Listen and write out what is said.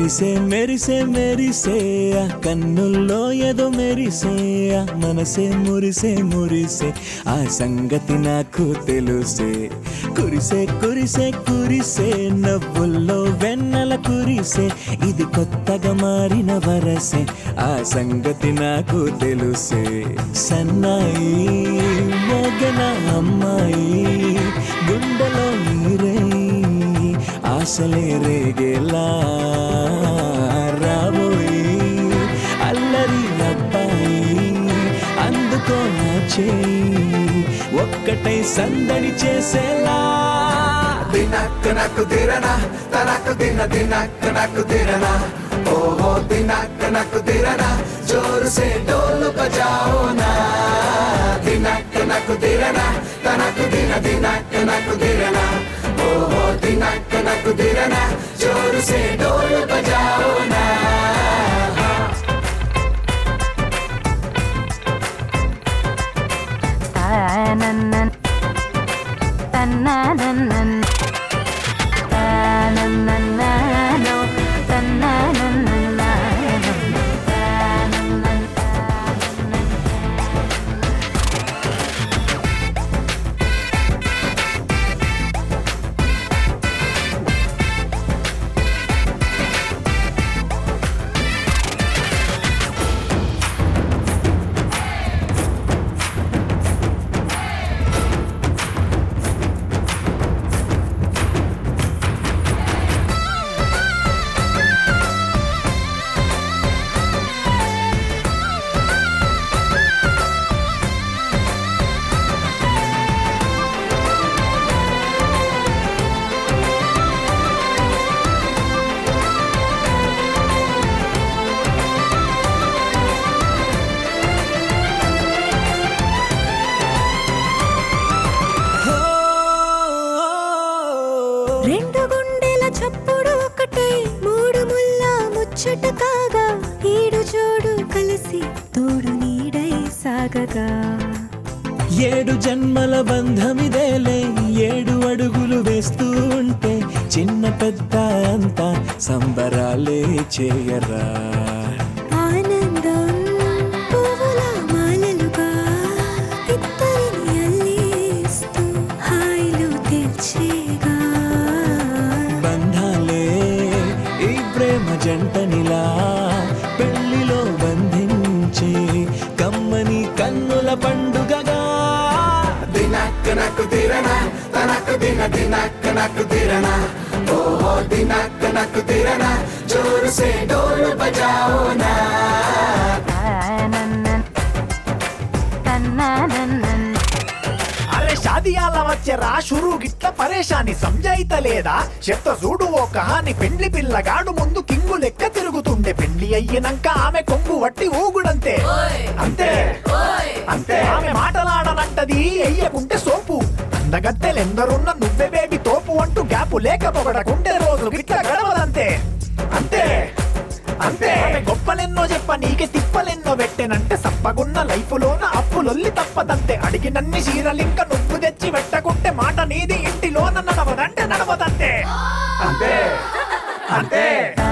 మెరిసే మెరిసే మెరిసే కన్నుల్లో ఏదో మెరిసే మనసే మురిసే మురిసే ఆ సంగతి నాకు తెలుసే కురిసే కురిసే కురిసే నవ్వుల్లో వెన్నెల కురిసే ఇది కొత్తగా మారిన వరసే ఆ సంగతి నాకు తెలుసే సన్నాయి మోగన అమ్మాయి గుండెలో నీరై ఆశలే రేగేలా రాబోయి అల్లరి అబ్బాయి అందుకో నా చేయి ఒక్కటై సందడి చేసేలా దినక్ నక్ దిరనా తనక్ దిన దినక్ నక్ దిరనా ఓహో దినక్ నక్ దిరనా జోర్ సే ఢోల్ బజాओ నా దినక్ నక్ దిరనా తనక్ దిన దినక్ నక్ దిరనా ఓహో దినక్ నక్ దిరనా జోర్ సే ఢోల్ బజాओ నా తననన్ తననన్ తననన్నో తననన్నో రెండు గుండెల చప్పుడు ఒకటై మూడు ముల్ల ముచ్చట కాగా ఈడు జోడు కలిసి తోడు నీడై సాగగా ఏడు జన్మల బంధమిదేలే ఏడు అడుగులు వేస్తూ ఉంటే చిన్న పెద్ద అంతా సంబరాలే చేయరా ఆనందం పువ్వుల మాలలుగా ఇద్దరిని అల్లేస్తూ హాయిలు తెచ్చేగా బంధాలే ఈ ప్రేమ జంటనిలా పెళ్లిలో బంధించి కమ్మని కన్నుల పండుగగా దినక్ నక్ దిరనా తనక్ దిన దినక్ నక్ దిరనా ఓహో దినక్ నక్ దిరనా జోర్ సే ఢోల్ బజాओ నా తననన్ తననన్ అరే షాదియాల వచ్చెరా షురూ గిట్ల పరేషాని సంజాయితలేదా చెత్త చూడు ఓ కహాని పెండ్లి పిల్లగాడు ముందు కింగు లెక్క తిరుగుతుండే పెండ్లి అయ్యినంక ఆమె కొంగు వట్టి ఊగుడంతే అంతే అంతే ఆమె మాటలాడనంటది ఎయ్యకుంటే సోపు అందగత్తెలెందరున్న నువ్వే బేబీ తోపు అంటూ గ్యాపు లేకపోవడకుంటే రోజు గిట్ల గడవదంతే అంతే అంతే ఆమె గొప్పలెన్నో చెప్ప నీకే తిప్పలెన్నో పెట్టెనంటే సప్పగున్న లైఫ్ లోన అప్పులొల్లి తప్పదంతే అడిగినన్ని చీరలింక నువ్వు తెచ్చి పెట్టకుంటే మాట నీది ఇంటిలోన నడవదంటే నడవదంతే అంతే అంతే